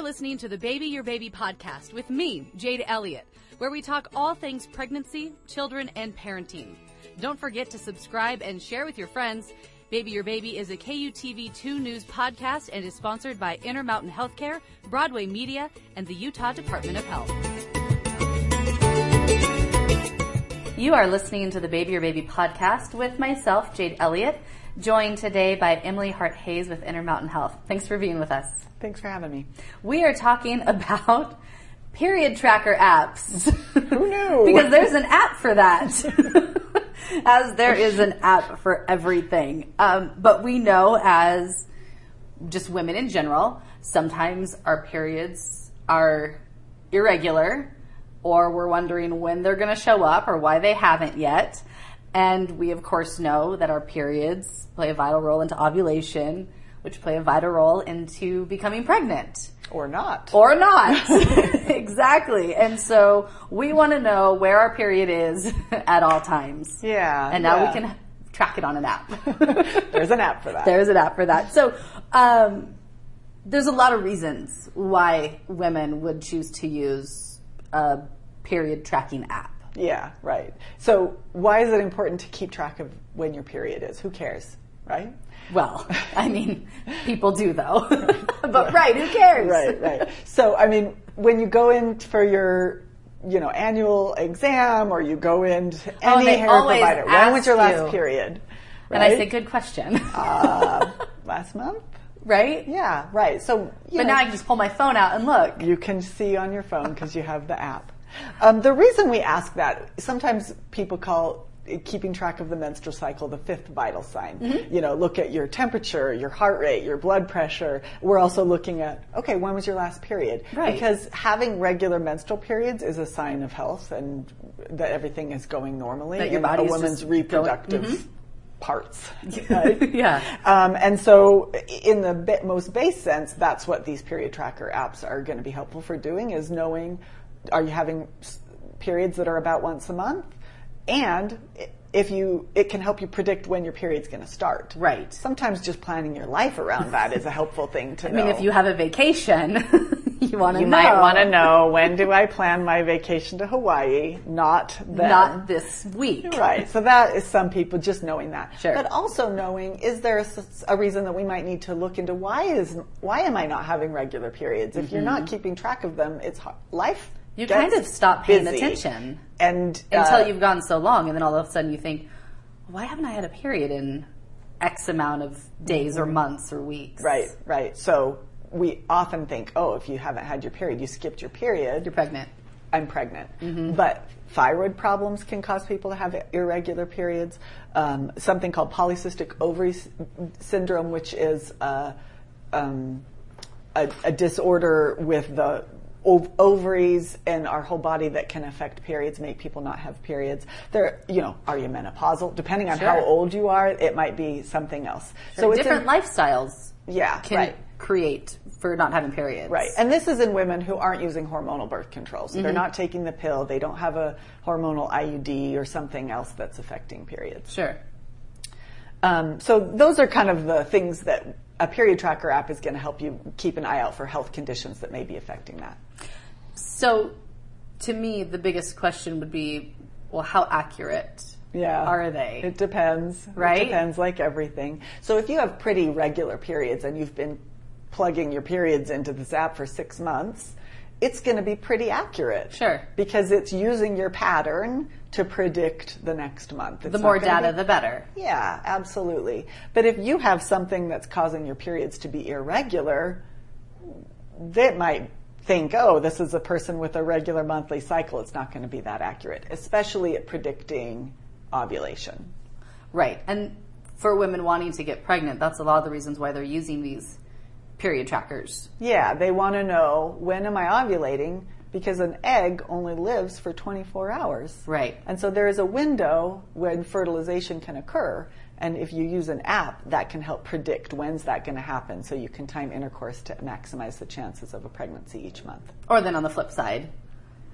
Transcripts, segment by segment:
listening to the Baby Your Baby podcast with me, Jade Elliott, where we talk all things pregnancy, children, and parenting. Don't forget to subscribe and share with your friends. Baby Your Baby is a KUTV2 News podcast and is sponsored by Intermountain Healthcare, Broadway Media, and the Utah Department of Health. You are listening to the Baby Your Baby podcast with myself, Jade Elliott, joined today by Emily Hart-Hayes with Intermountain Health. Thanks for being with us. Thanks for having me. We are talking about period tracker apps. Who knew? Because there's an app for that. As there is an app for everything. But we know as just women in general, sometimes our periods are irregular, or we're wondering when they're going to show up or why they haven't yet. And we, of course, know that our periods play a vital role into ovulation, which play a vital role into becoming pregnant. Or not. Or not. Exactly. And so we want to know where our period is at all times. Yeah. And now we can track it on an app. There's an app for that. There's an app for that. So there's a lot of reasons why women would choose to use a period tracking app. Yeah, right. So why is it important to keep track of when your period is? Who cares, right? Well, I mean, people do though. But right, who cares? Right. So, I mean, when you go in for your, annual exam or you go into any hair provider, when was your last period? Right? And I say, good question. Last month? Right? Yeah, right. So, but now I can just pull my phone out and look. You can see on your phone because you have the app. The reason we ask that, sometimes people call keeping track of the menstrual cycle the fifth vital sign. Mm-hmm. Look at your temperature, your heart rate, your blood pressure. We're also looking at, okay, when was your last period? Right. Because having regular menstrual periods is a sign of health and that everything is going normally that your in body a woman's reproductive parts. Right? Yeah. And so in the most base sense, that's what these period tracker apps are going to be helpful for doing, is knowing, are you having periods that are about once a month? And it can help you predict when your period's going to start. Right. Sometimes just planning your life around that is a helpful thing to know. I mean, if you have a vacation, you want to know. You might want to know, when do I plan my vacation to Hawaii? Not then. Not this week. Right. So that is some people just knowing that. Sure. But also knowing, is there a reason that we might need to look into why am I not having regular periods? If you're not keeping track of them, it's life. You kind of stop paying busy. Attention until you've gone so long, and then all of a sudden you think, why haven't I had a period in X amount of days or months or weeks? Right. So we often think, if you haven't had your period, you skipped your period. You're pregnant. I'm pregnant. Mm-hmm. But thyroid problems can cause people to have irregular periods. Something called polycystic ovary syndrome, which is a disorder with the ovaries and our whole body that can affect periods, make people not have periods. Are you menopausal? Depending on how old you are, it might be something else. Sure. So different lifestyles can create for not having periods. Right. And this is in women who aren't using hormonal birth control. So they're not taking the pill. They don't have a hormonal IUD or something else that's affecting periods. Sure. So those are kind of the things that a period tracker app is going to help you keep an eye out for health conditions that may be affecting that. So, to me, the biggest question would be, well, how accurate are they? It depends. Right? It depends, like everything. So if you have pretty regular periods and you've been plugging your periods into this app for 6 months, it's going to be pretty accurate. Sure. Because it's using your pattern to predict the next month. The more data, the better. Yeah, absolutely. But if you have something that's causing your periods to be irregular, they might think, this is a person with a regular monthly cycle. It's not going to be that accurate, especially at predicting ovulation. Right. And for women wanting to get pregnant, that's a lot of the reasons why they're using these period trackers. Yeah, they want to know, when am I ovulating? Because an egg only lives for 24 hours. Right. And so there is a window when fertilization can occur. And if you use an app, that can help predict when's that going to happen, so you can time intercourse to maximize the chances of a pregnancy each month. Or then on the flip side,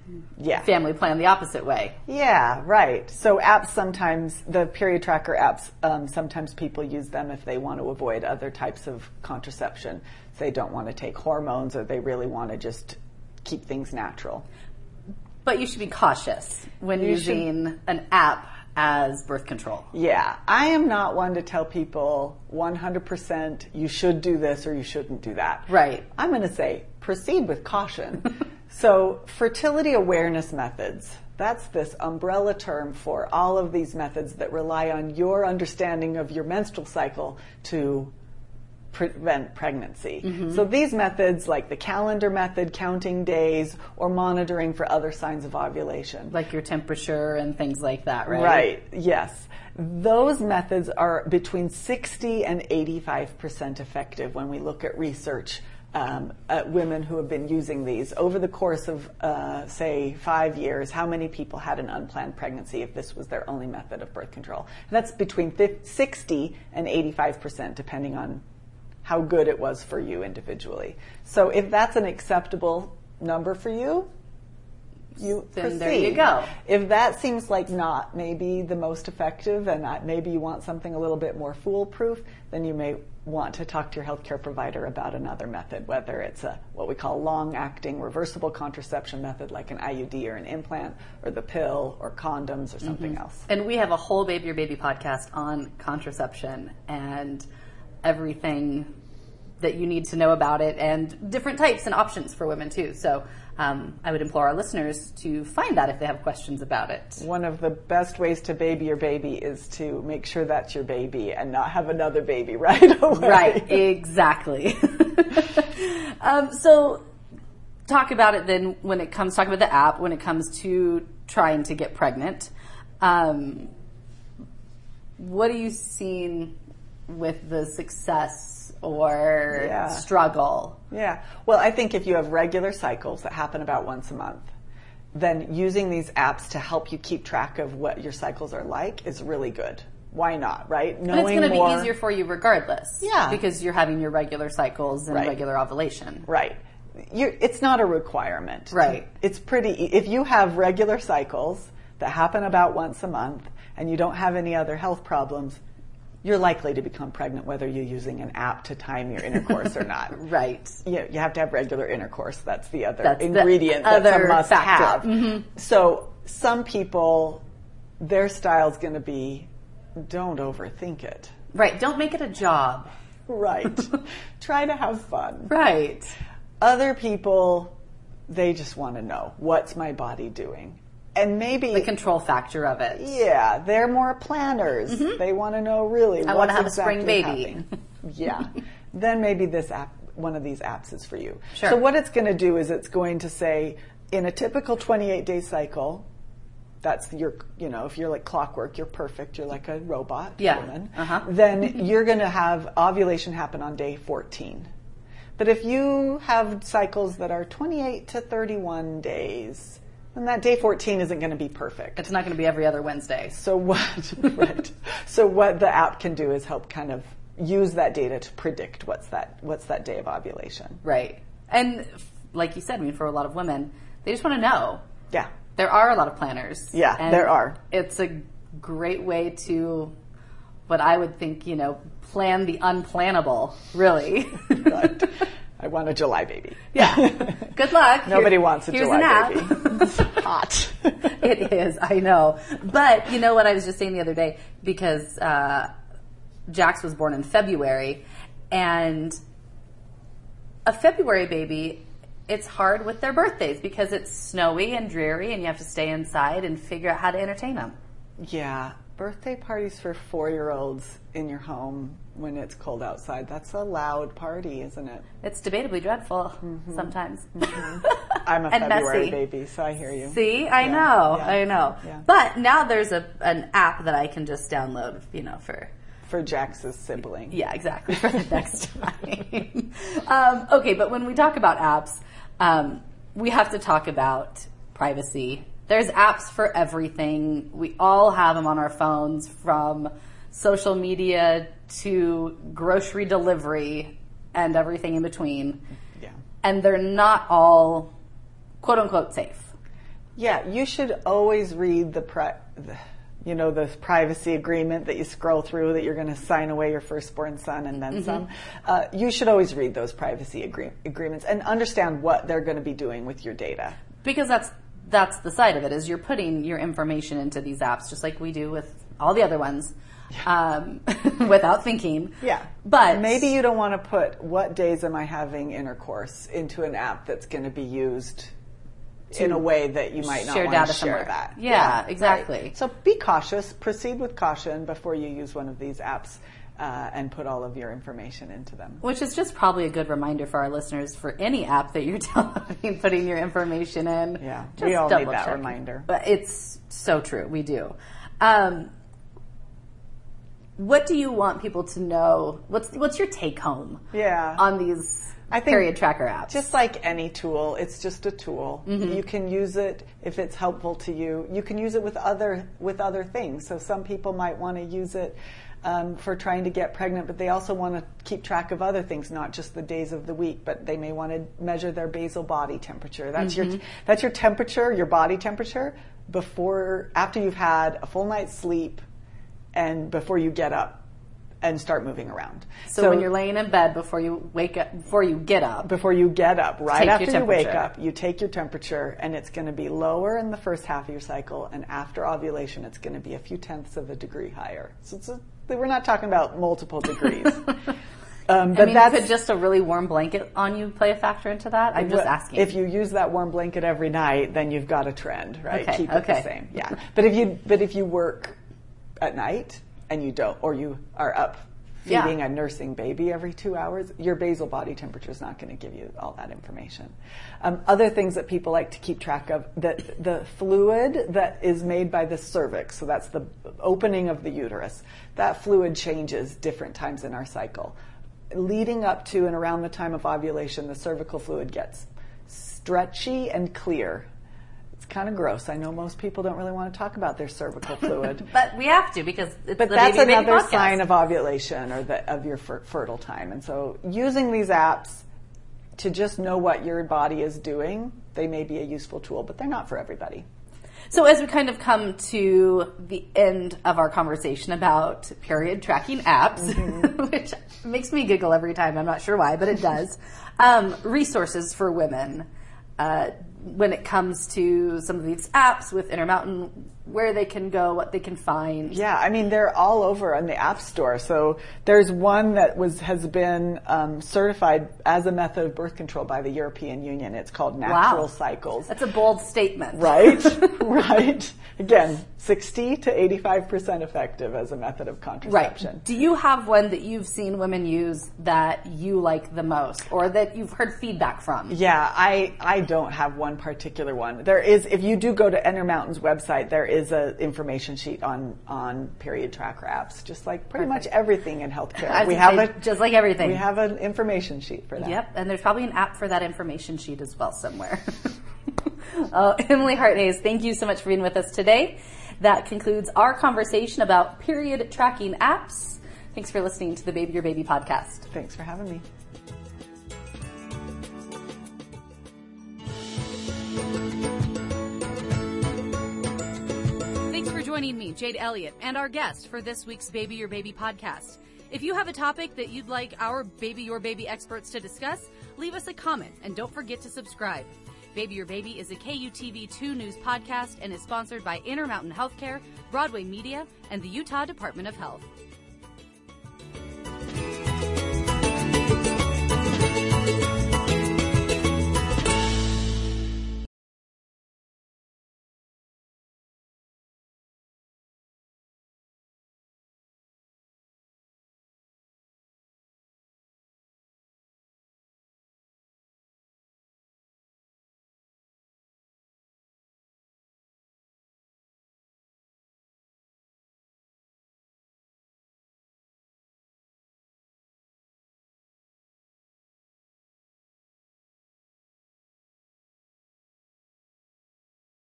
Yeah. family plan the opposite way. Yeah, right. So apps sometimes, the period tracker apps, sometimes people use them if they want to avoid other types of contraception. If they don't want to take hormones or they really want to just keep things natural. But you should be cautious when using an app as birth control. Yeah, I am not one to tell people 100% you should do this or you shouldn't do that. Right. I'm going to say proceed with caution. So fertility awareness methods, that's this umbrella term for all of these methods that rely on your understanding of your menstrual cycle to prevent pregnancy. So these methods, like the calendar method, counting days, or monitoring for other signs of ovulation. Like your temperature and things like that, right? Right, yes. Those methods are between 60 and 85% effective when we look at research at women who have been using these. Over the course of, say, 5 years, how many people had an unplanned pregnancy if this was their only method of birth control? And that's between 60 and 85%, depending on how good it was for you individually. So if that's an acceptable number for you, you then proceed. There you go. If that seems like not maybe the most effective and maybe you want something a little bit more foolproof, then you may want to talk to your healthcare provider about another method, whether it's a what we call long-acting reversible contraception method like an IUD or an implant or the pill or condoms or something else. And we have a whole Baby Your Baby podcast on contraception and everything that you need to know about it and different types and options for women too. So I would implore our listeners to find that if they have questions about it. One of the best ways to baby your baby is to make sure that's your baby and not have another baby right away. Right, exactly. So talk about it then talk about the app when it comes to trying to get pregnant. What are you seeing with the success or struggle? Yeah. Well, I think if you have regular cycles that happen about once a month, then using these apps to help you keep track of what your cycles are like is really good. Why not, right? And it's going to be easier for you regardless. Yeah. Because you're having your regular cycles and regular ovulation. Right. It's not a requirement. Right. It's if you have regular cycles that happen about once a month and you don't have any other health problems, you're likely to become pregnant whether you're using an app to time your intercourse or not. Right. You have to have regular intercourse. That's the other ingredient that's a must-have. Mm-hmm. So some people, their style's going to be, don't overthink it. Right. Don't make it a job. Right. Try to have fun. Right. Other people, they just want to know, what's my body doing? And maybe the control factor of it. Yeah, they're more planners. Mm-hmm. They want to know really I want to have exactly a spring baby. Yeah. Then maybe this app, one of these apps is for you. Sure. So what it's going to do is it's going to say, in a typical 28-day cycle, that's your, if you're like clockwork, you're perfect, you're like a robot woman, then you're going to have ovulation happen on day 14. But if you have cycles that are 28 to 31 days, then that day 14 isn't going to be perfect. It's not going to be every other Wednesday. So what the app can do is help kind of use that data to predict what's that day of ovulation. Right. And like you said, for a lot of women, they just want to know. Yeah. There are a lot of planners. Yeah, and there are. It's a great way to, what I would think, plan the unplannable, really. Right. I want a July baby. Yeah. Good luck. Nobody wants a July baby. It's hot. It is, I know. But you know what I was just saying the other day, because Jax was born in February, and a February baby, it's hard with their birthdays because it's snowy and dreary and you have to stay inside and figure out how to entertain them. Yeah. Birthday parties for 4-year-olds in your home when it's cold outside, that's a loud party, isn't it? It's debatably dreadful sometimes. Mm-hmm. I'm a and February messy. baby, so I hear you. See, I know. Yeah. But now there's an app that I can just download, for Jax's sibling. Yeah, exactly, for the next time. Okay, but when we talk about apps, we have to talk about privacy. There's apps for everything. We all have them on our phones, from social media to grocery delivery and everything in between. Yeah. And they're not all quote unquote safe. Yeah, you should always read the privacy agreement that you scroll through that you're going to sign away your firstborn son and then some. You should always read those privacy agreements and understand what they're going to be doing with your data. Because that's the side of it, is you're putting your information into these apps just like we do with all the other ones. Without thinking. Yeah. But maybe you don't want to put what days am I having intercourse into an app that's going to be used in a way that you might not want to share that. Yeah, exactly. Right. So be cautious. Proceed with caution before you use one of these apps and put all of your information into them. Which is just probably a good reminder for our listeners for any app that you're putting your information in. Yeah, just we all need that double-check. reminder. But it's so true. We do. What do you want people to know? What's your take home on these period tracker apps? Just like any tool, it's just a tool. You can use it if it's helpful to you. You can use it with other things. So some people might want to use it for trying to get pregnant, but they also want to keep track of other things, not just the days of the week, but they may want to measure their basal body temperature. That's your temperature, your body temperature after you've had a full night's sleep and before you get up and start moving around. So when you're laying in bed before you get up, right after you wake up, you take your temperature, and it's going to be lower in the first half of your cycle, and after ovulation, it's going to be a few tenths of a degree higher. So we're not talking about multiple degrees. Could just a really warm blanket on you play a factor into that? I'm just asking. If you use that warm blanket every night, then you've got a trend, right? Okay, Keep it the same. Yeah. But if you work at night and you don't, or you are up feeding a nursing baby every 2 hours, your basal body temperature is not going to give you all that information. Other things that people like to keep track of, the fluid that is made by the cervix, so that's the opening of the uterus, that fluid changes different times in our cycle. Leading up to and around the time of ovulation, the cervical fluid gets stretchy and clear. It's kind of gross. I know most people don't really want to talk about their cervical fluid. But we have to, because it's but the that's baby another podcast. sign of ovulation or of your fertile time. And so using these apps to just know what your body is doing, they may be a useful tool, but they're not for everybody. So as we kind of come to the end of our conversation about period tracking apps, which makes me giggle every time, I'm not sure why, but it does, resources for women, when it comes to some of these apps with Intermountain, where they can go, what they can find. Yeah, I mean, they're all over in the App Store. So there's one that has been certified as a method of birth control by the European Union. It's called Natural Cycles. That's a bold statement. Right, right. Again, 60 to 85% effective as a method of contraception. Right. Do you have one that you've seen women use that you like the most, or that you've heard feedback from? Yeah, I don't have one particular one. There is, if you do go to Intermountain's website, there is an information sheet on period tracker apps, just like pretty much everything in healthcare. Just like everything. We have an information sheet for that. Yep, and there's probably an app for that information sheet as well somewhere. Emily Hartnays, thank you so much for being with us today. That concludes our conversation about period tracking apps. Thanks for listening to the Baby Your Baby podcast. Thanks for having me. Thanks for joining me, Jade Elliott, and our guest for this week's Baby Your Baby podcast. If you have a topic that you'd like our Baby Your Baby experts to discuss, leave us a comment and don't forget to subscribe. Baby Your Baby is a KUTV2 news podcast and is sponsored by Intermountain Healthcare, Broadway Media, and the Utah Department of Health.